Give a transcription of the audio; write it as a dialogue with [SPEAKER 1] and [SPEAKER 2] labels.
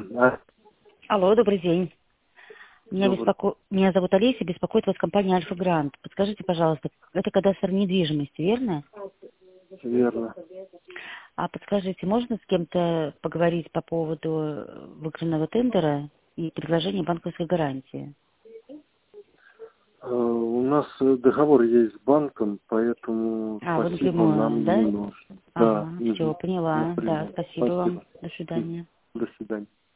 [SPEAKER 1] А,
[SPEAKER 2] Алло, добрый день.
[SPEAKER 1] добрый.
[SPEAKER 2] Меня зовут Олеся, беспокоит вас компания Альфа Грант. Подскажите, пожалуйста, это кадастр недвижимости, верно?
[SPEAKER 1] Верно.
[SPEAKER 2] А подскажите, можно с кем-то поговорить по поводу выигранного тендера и предложения банковской гарантии?
[SPEAKER 1] У нас договор есть с банком, поэтому
[SPEAKER 2] Вы
[SPEAKER 1] спасибо
[SPEAKER 2] напрямую,
[SPEAKER 1] нам не
[SPEAKER 2] да?
[SPEAKER 1] нужно. Да.
[SPEAKER 2] Ага, все, поняла. Да,
[SPEAKER 1] Напрямую.
[SPEAKER 2] спасибо вам.
[SPEAKER 1] Спасибо.
[SPEAKER 2] До свидания.
[SPEAKER 1] До свидания.